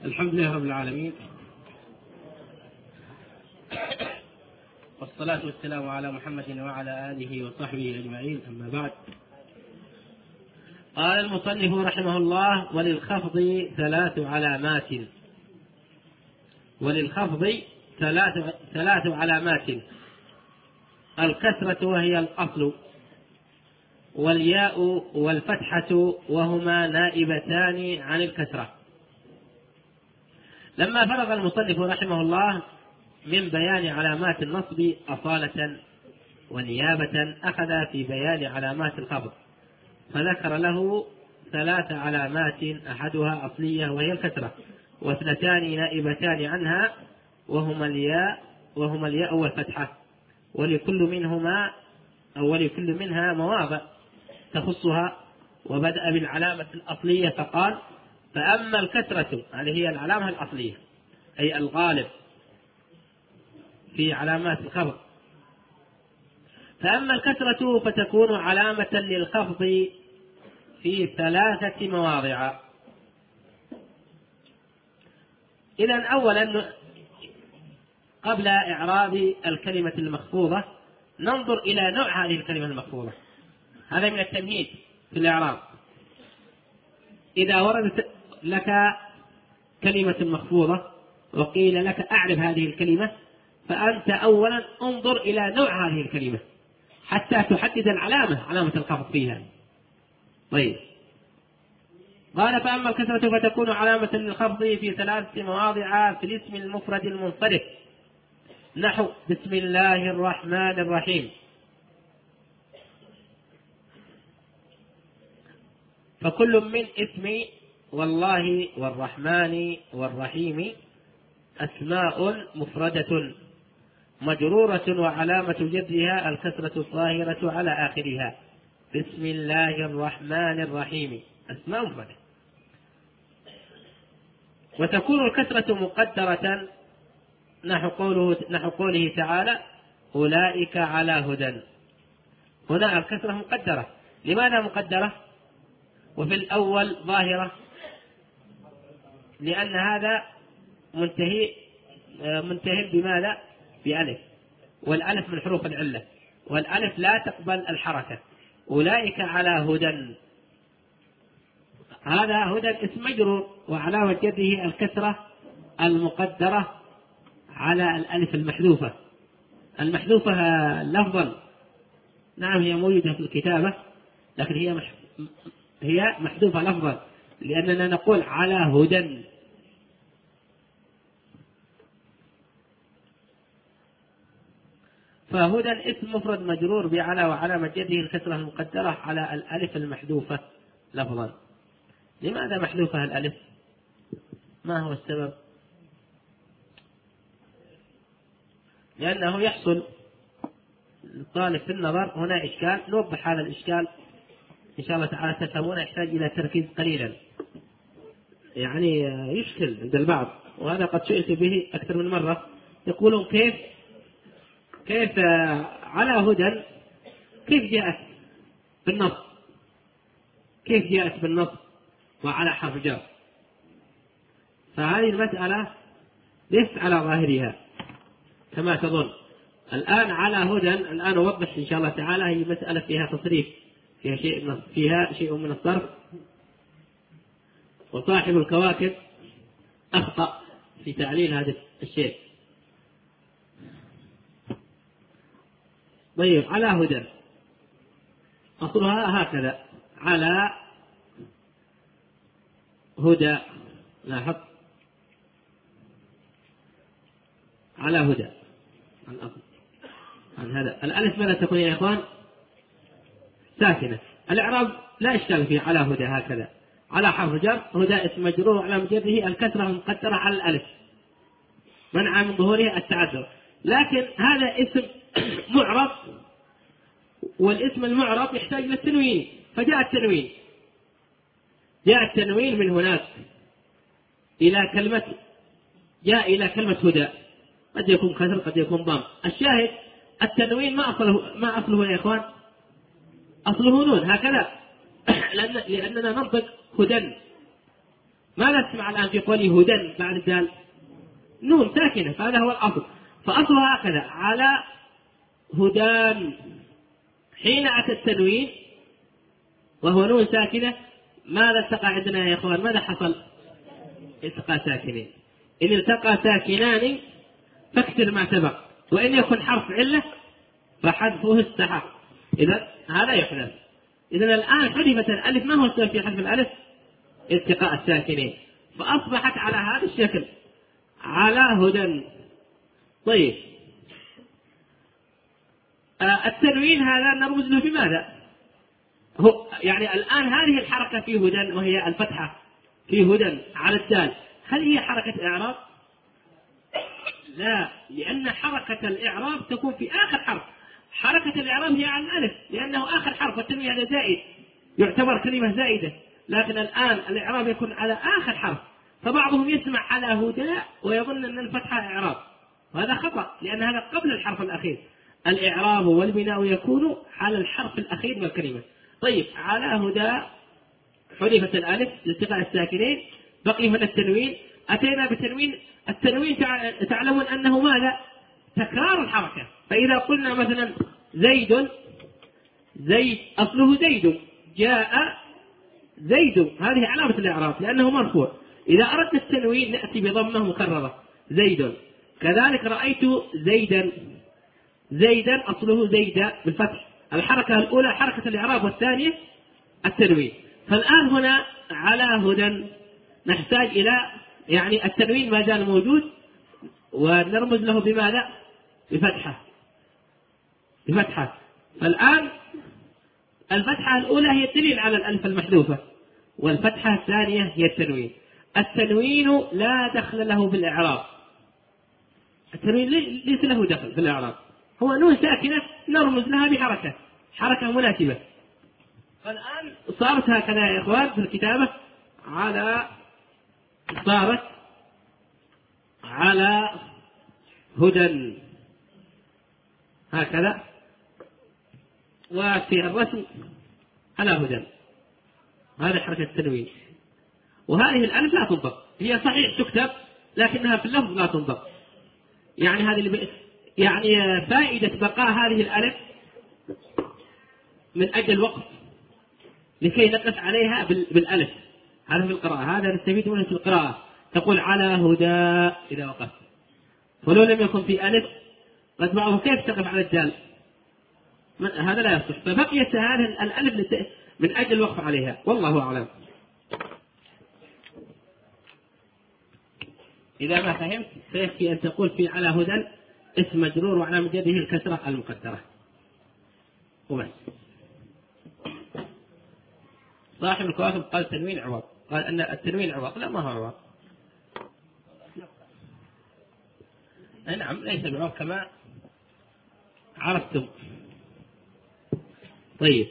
الحمد لله رب العالمين، والصلاة والسلام على محمد وعلى آله وصحبه أجمعين، أما بعد. قال المصنف رحمه الله: وللخفض 3 علامات. وللخفض 3 علامات: الكسرة وهي الأصل، والياء والفتحة وهما نائبتان عن الكسرة. لما فرغ المصنف رحمه الله من بيان علامات النصب أصالة ونيابة، أخذ في بيان علامات الخفض، فذكر له 3 علامات: أحدها أصلية وهي الكسرة، و2 نائبتان عنها وهما الياء والفتحة، ولكل منها مواضع تخصها. وبدأ بالعلامة الأصلية فقال: فأما الكسرة، هذه هي العلامة الأصلية أي الغالب في علامات الخفض. فأما الكسرة فتكون علامة للخفض في 3 مواضع. إذن أولا، قبل إعراب الكلمة المخفوضة ننظر إلى نوع هذه الكلمة المخفوضة. هذا من التمهيد في الإعراب. إذا وردت لك كلمة مخفوضة وقيل لك أعرف هذه الكلمة، فأنت أولا انظر إلى نوع هذه الكلمة حتى تحدد علامة الخفض فيها. طيب، قال: فأما الكسرة فتكون علامة للخفض في 3 مواضع في الاسم المفرد المنصرف، نحو بسم الله الرحمن الرحيم. فكل من اسم والله والرحمن والرحيم أسماء مفردة مجرورة، وعلامة جرها الكسرة الظاهرة على آخرها. بسم الله الرحمن الرحيم أسماء مفردة. وتكون الكسرة مقدرة، نحو قوله تعالى: أولئك على هدى. هنا الكسرة مقدرة. لماذا مقدرة وفي الأول ظاهرة؟ لأن هذا منتهي بماذا؟ بألف، والألف من حروف العلة، والألف لا تقبل الحركة. أولئك على هدى، هذا هدى اسم مجرور، وعلامة جره الكسرة المقدرة على الألف المحذوفة لفظا. نعم، هي موجودة في الكتابة، لكن هي محذوفة لفظا، لأننا نقول على هدى. فهدى اسم مفرد مجرور بعلى، وعلامة جره الكسرة المقدرة على الألف المحذوفة لفظا. لماذا محذوفة الألف؟ ما هو السبب؟ لأنه يحصل للطالب في النظر هنا إشكال، نوضح هذا الإشكال إن شاء الله تعالى تفهمون. يحتاج إلى تركيز قليلا، يعني يشكل عند البعض، وهذا قد سئلت به أكثر من مرة. يقولون كيف على هدى كيف جاءت بالنص وعلى حرف جر؟ فهذه المسألة ليست على ظاهرها كما تظن. الآن على هدى، الآن أوضح إن شاء الله تعالى، هي مسألة فيها تصريف، فيها شيء من الصرف، وصاحب الكواكب أخطأ في تعليل هذا الشيء. طيب، على هدى أصلها هكذا: على هدى. لاحظ، على هدى الأصل عن هذا. الألف ماذا تكون يا إخوان؟ ساكنة. الإعراب لا إشكال فيه، على هدى هكذا، على حرف جر، هدى اسم مجرور، وعلامة جره الكسرة المقدرة على الألف منع من ظهورها التعذر. لكن هذا اسم معرب، والاسم المعرب يحتاج إلى التنوين، فجاء التنوين من هناك إلى كلمة هدى. قد يكون كسر، قد يكون ضم. الشاهد التنوين ما أصله يا إخوان؟ أصله نون هكذا، لأننا ننطق هدى. ماذا تسمع الآن في قوله هدى بعد الدال؟ نون ساكنة، فهذا هو الأصل. فأصلها هكذا على هدى. حين أتى التنوين وهو نون ساكنة ماذا التقى عندنا يا إخوان؟ ماذا حصل؟ التقى ساكنين. إن التقى ساكنان فاكسر ما سبق، وإن يكن حرف علة فحذفه استحق. إذا هذا يحذف. إذا الآن حذفت الألف. ما هو السبب في حذف الألف؟ التقاء الساكنين، فأصبحت على هذا الشكل على هدى. طيب التنوين هذا نرمز له بماذا؟ هو يعني الآن هذه الحركة في هدى وهي الفتحة في هدى على الدال، هل هي حركة إعراب؟ لا، لأن حركة الإعراب تكون في آخر حرف. حركة الإعراب هي على الألف لأنه آخر حرف، والتنوين هذا زائد يعتبر كلمة زائدة، لكن الآن الإعراب يكون على آخر حرف. فبعضهم يسمع على هدى ويظن أن الفتحة إعراب، وهذا خطأ لأن هذا قبل الحرف الأخير. الإعراب والبناء يكون على الحرف الأخير من الكلمة. طيب على هدى حذفت الألف لالتقاء الساكنين، بقي هنا التنوين. أتينا بالتنوين. التنوين تعلمون أنه ماذا؟ تكرار الحركة. فإذا قلنا مثلا زيد، زيد أصله زيد، جاء زيد، هذه علامة الإعراب لأنه مرفوع. إذا أردنا التنوين نأتي بضمة مكررة زيد. كذلك رأيت زيدا، زيدا أصله زيد بالفتح. الحركة الأولى حركة الإعراب والثانية التنوين. فالآن هنا على هدى نحتاج إلى يعني التنوين ما زال موجود ونرمز له بماذا؟ بفتحة. بفتحة. فالآن الفتحة الأولى هي الدليل على الألف المحذوفة، والفتحة الثانية هي التنوين. التنوين لا دخل له بالإعراب. التنوين ليس له دخل في الإعراب، هو نون ساكنة نرمز لها بحركة، حركة مناسبة. فالآن صارت هكذا يا إخوان في الكتابة، صارت على هدى هكذا، وفي الرسم على هدى. هذه حركة التنوين. وهذه الألف لا تنطق، هي صحيح تكتب لكنها في اللفظ لا تنطق. يعني هذه يعني فائدة بقاء هذه الألف من أجل الوقف لكي نقف عليها بالألف. هذا في القراءة، هذا نستفيد منه في القراءة. تقول على هدى إذا وقفت، ولو لم يكن في ألف قد بعضهم كيف تقف على الدال؟ هذا لا يصح. فبقيت هذه الألف من أجل الوقف عليها، والله أعلم. إذا ما فهمت فيكفي أن تقول في على هدى اسم مجرور وعلامة جره الكسرة المقدرة وبس. صاحب الكواكب قال تنوين عوض، قال أن التنوين عوض. لا، ما هو عوض. نعم، ليس بعوض كما عرفتم. طيب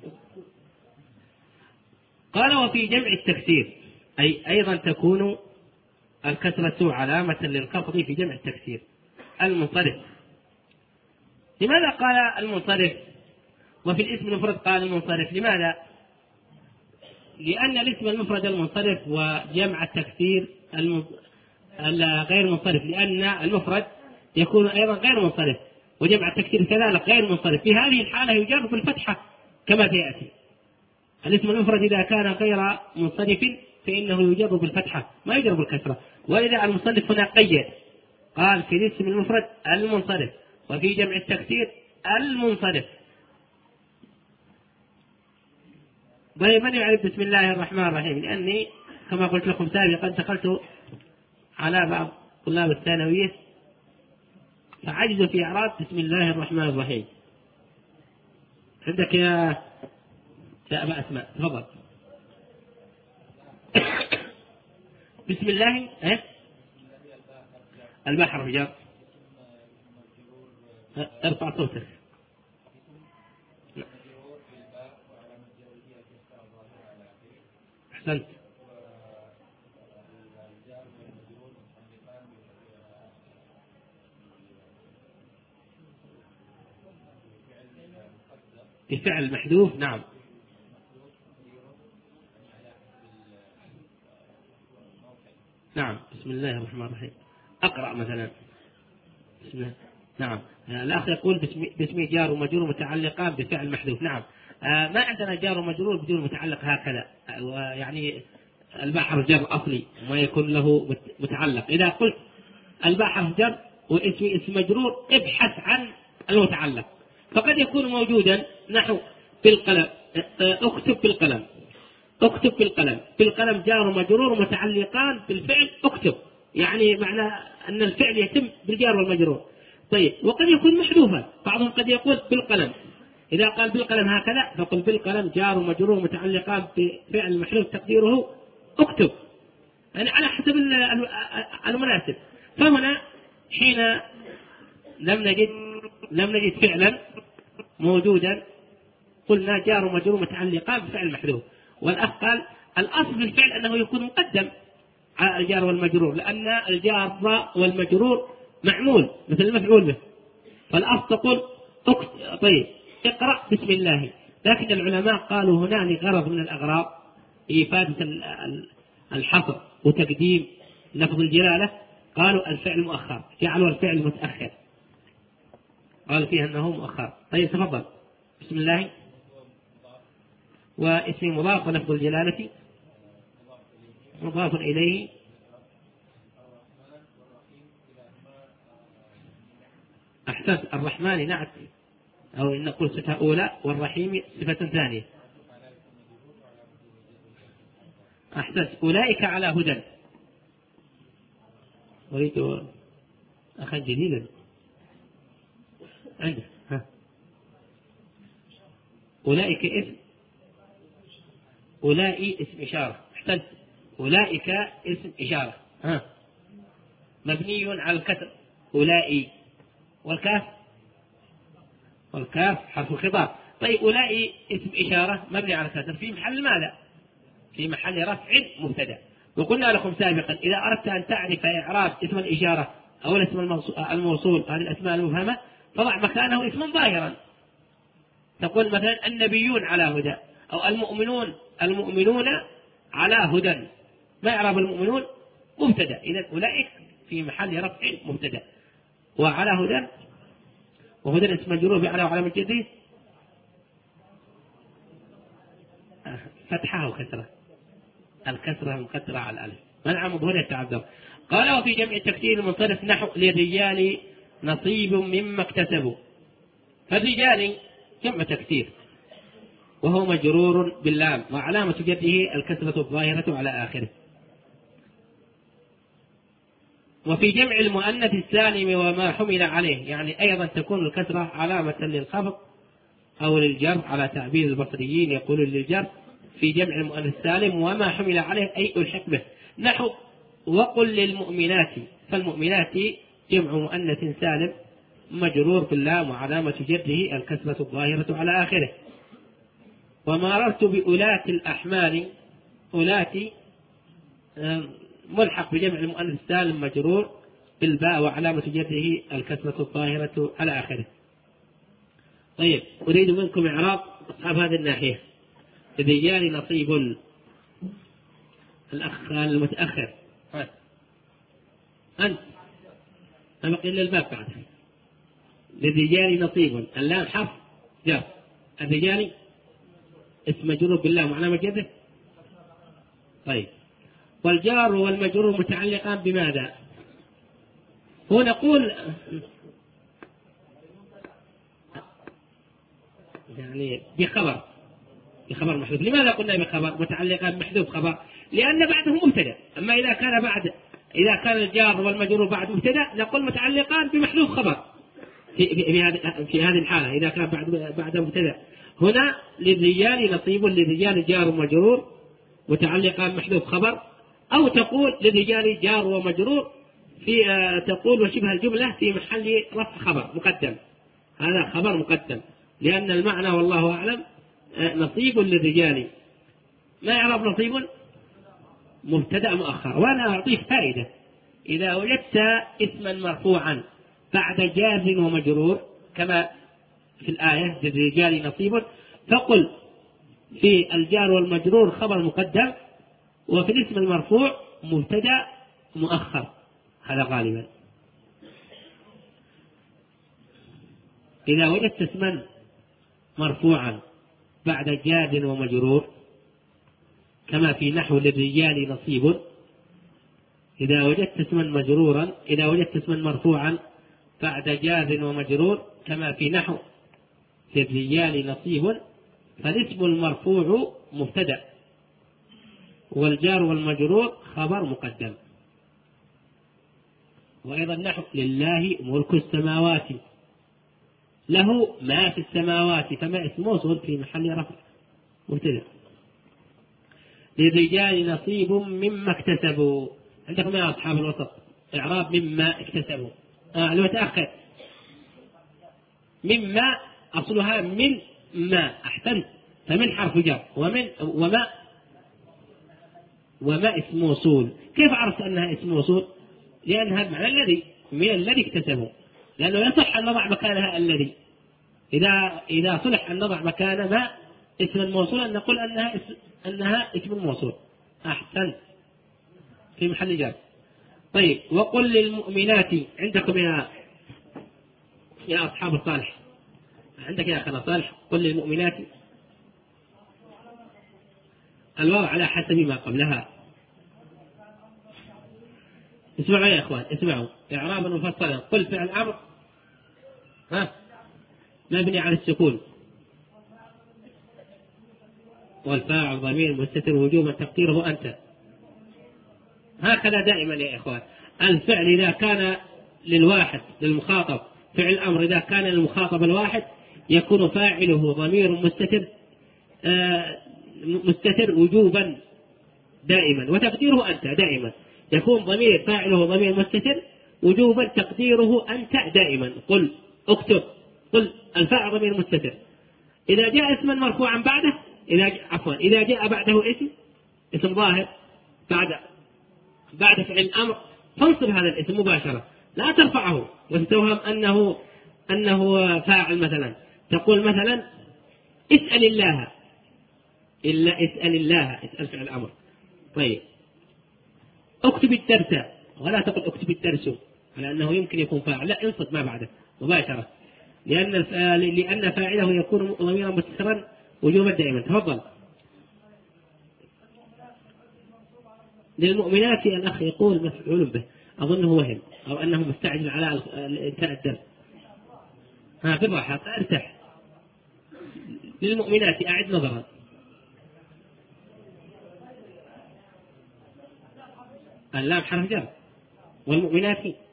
قال وفي جمع التكسير أي أيضا تكون الكسرة علامة للخفض في جمع التكسير. المنصرف، لماذا قال المنصرف وفي الاسم المفرد قال المنصرف؟ لماذا؟ لأن الاسم المفرد المنصرف وجمع التكسير غير منصرف، لأن المفرد يكون أيضا غير منصرف وجمع التكسير كذلك غير منصرف. في هذه الحالة يجر بالفتحة كما سيأتي. الاسم المفرد إذا كان غير منصرف فإنه يجر بالفتحة ما يجر بالكسرة. ولذا المصنف هنا قيد، قال في الاسم المفرد المنصرف وفي جمع التكسير المنصرف. طيب من يعرف بسم الله الرحمن الرحيم؟ لأني كما قلت لكم سابقا دخلت على بعض طلاب الثانوية فعجزوا في إعراب بسم الله الرحمن الرحيم. عندك يا أبا أسماء تفضل. بسم الله البحر رجال ارفع صوتك. أحسنت. بفعل محذوف، نعم. نعم. بسم الله الرحمن الرحيم. أقرأ مثلا. بسم الله. نعم. الأخ يقول باسم جار ومجرور متعلقان بفعل محذوف. نعم. ما عندنا جار ومجرور بدون متعلق هكذا، يعني الباء حرف جر أصلي وما يكون له متعلق. إذا قلت الباء حرف جر واسم مجرور ابحث عن المتعلق، فقد يكون موجودا نحو بالقلم، اكتب بالقلم، اكتب بالقلم، بالقلم جار ومجرور متعلقان بالفعل اكتب، يعني معنى أن الفعل يتم بالجار والمجرور. طيب، وقد يكون محذوفا، بعضهم قد يقول بالقلم، إذا قال بالقلم هكذا فقل بالقلم جار ومجرور متعلقان بفعل محذوف تقديره اكتب، يعني على حسب المناسب. فهنا حين لم نجد فعلا موجودا قلنا جار ومجرور متعلقان بفعل محذوف. والأخ قال الأصل في الفعل أنه يكون مقدم على الجار والمجرور، لأن الجار والمجرور معمول مثل المفعول به، فالأصل تقول طيب اقرأ بسم الله. لكن العلماء قالوا هنا لغرض من الأغراض إفادة الحصر وتقديم لفظ الجلالة، قالوا الفعل مؤخر، جعلوا الفعل متأخر، قالوا فيها أنه مؤخر. طيب تفضل. بسم الله واسم مضاف ولفظ الجلالة مضاف إليه. أحسنت. الرحمن نعت، أو إن نقول صفة أولى، والرحيم صفة ثانية. أحسنت. أولئك على هدى. أريد أخا جديدا عنده. أولئك اسم، أولئك اسم إشارة. أحسنت. أولئك اسم إشارة مبني على الكسر أولئك، والكاف حرف خطاب. طيب أولئك اسم إشارة مبني على الكسر في محل ماذا؟ في محل رفع مبتدأ. وقلنا لكم سابقا إذا أردت أن تعرف إعراب اسم الإشارة أو الاسم الموصول، هذه الأسماء المفهمة، فضع مكانه اسما ظاهرا، تقول مثلا النبيون على هدى، أو المؤمنون على هدى. ما إعراب المؤمنون؟ مبتدأ. إذا أولئك في محل رفع مبتدأ، وعلى هدى، وهدى اسم مجرور بعلى وعلامة جره فتحة وكسرة، الكسرة مقدرة على الألف، منع مظهر يتعذر. قال وفي جمع التكسير المنصرف نحو للرجال نصيب مما اكتسبوا. فالرجال جمع تكسير وهو مجرور باللام، وعلامة جره الكسرة الظاهرة على آخره. وفي جمع المؤنث السالم وما حمل عليه، يعني أيضا تكون الكسرة علامة للخفض أو للجر، على تعبير البصريين يقولون للجر في جمع المؤنث السالم وما حمل عليه أي ألحق به. نحو وقل للمؤمنات، فالمؤمنات جمع مؤنث سالم مجرور باللام، وعلامة جره الكسرة الظاهرة على آخره. ومررت بأولات الأحمال، أولات ملحق بجمع المؤنث السالم مجرور بالباء، وعلامة جره الكسرة الظاهرة على آخره. طيب أريد منكم إعراب أصحاب هذه الناحية. للرجال نصيب، الأخ المتأخر أنت ما بقي إلا الباب بعد. للرجال نصيب، اللام حرف جر، الرجال اسم مجرور بالله وعلامة جره. طيب والجار والمجرور متعلقان بماذا؟ هو نقول يعني بخبر محذوف. لماذا قلنا بخبر متعلقان محذوف خبر؟ لأن بعده مبتدأ. أما إذا كان الجار والمجرور بعد مبتدأ نقول متعلقان بمحذوف خبر في هذه الحالة، إذا كان بعد مبتدأ. هنا للرجال نصيب، للرجال جار ومجرور متعلقان محذوف خبر، أو تقول للرجال جار ومجرور في تقول وشبه الجملة في محل رفع خبر مقدم، هذا خبر مقدم، لأن المعنى والله أعلم نصيب للرجال. ما يعرف نصيب؟ مبتدأ مؤخر. وأنا أعطيك فائدة، إذا وجدت اسما مرفوعا بعد جار ومجرور كما في الآية للرجال نصيب، فقل في الجار والمجرور خبر مقدم، وفي الاسم المرفوع مبتدأ مؤخر، هذا غالبا. إذا وجدت اسما مرفوعا بعد جار ومجرور كما في نحو للرجال نصيب، إذا وجدت اسما مرفوعا بعد جار ومجرور كما في نحو للرجال نصيب، فالاسم المرفوع مبتدأ والجار والمجرور خبر مقدم. وأيضا نحو لله ملك السماوات، له ما في السماوات، فما اسم موصول في محل رفع مبتدأ. للرجال نصيب مما اكتسبوا، عندكم يا أصحاب الوسط إعراب مما اكتسبوا. لو تأخر مما أصلها من ما، أحسنت، فمن حرف جر، وما اسم موصول. كيف عرفت أنها اسم موصول؟ لأنها بمعنى الذي، من الذي اكتسبوا، لأنه يصح أن نضع مكانها الذي. إذا صلح أن نضع مكان ما اسم موصول أن نقول أنها اسم موصول. أحسن، في محل جر. طيب، وقل للمؤمنات، عندكم يا أصحاب الصالح، عندك يا أخي صالح، قل للمؤمنات الواو على حسب ما قبلها. اسمعوا يا إخوان، اسمعوا إعرابا مفصلا. قل فعل أمر مبني على السكون، والفاعل ضمير مستتر وجوبا تقديره أنت. هكذا دائما يا إخوان. الفعل إذا كان للواحد للمخاطب، فعل الأمر إذا كان للمخاطب الواحد يكون فاعله ضمير مستتر وجوبا دائما، وتقديره أنت دائما. يكون فاعله ضمير مستتر وجوبا تقديره أنت دائما. قل اكتب، قل الفاعل ضمير مستتر. إذا جاء اسما مرفوعا بعده، إذا جاء بعده اسم ظاهر بعد فعل الأمر، فانصب هذا الاسم مباشرة، لا ترفعه وتتوهم أنه فاعل. مثلا تقول مثلا اسأل الله، اسأل فعل الأمر. طيب، اكتب الدرس، ولا تقل اكتب الدرس لأنه يمكن يكون فاعل، لا، انصب ما بعده مباشرة، لأن فاعله يكون ضميرا مستترا وجوبا دائما. تفضل. للمؤمنات الأخ يقول مفعول به، أظنه وهم أو أنه مستعجل على إنتهاء الدرس. بالراحة، ارتاح. للمؤمنات أعد نظرا. اللام حرف جر، والمؤمنات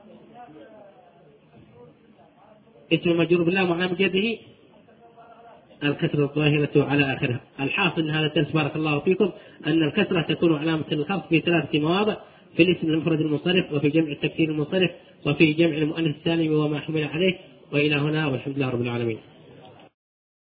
اسم مجرور باللام وعلامة جره الكسرة الظاهرة على آخرها. الحاصل من هذا الدرس بارك الله فيكم أن الكسرة تكون علامة الخفض في 3 مواضع: في الاسم المفرد المنصرف، وفي جمع التكسير المنصرف، وفي جمع المؤنث السالم وما حمل عليه. وإلى هنا، والحمد لله رب العالمين.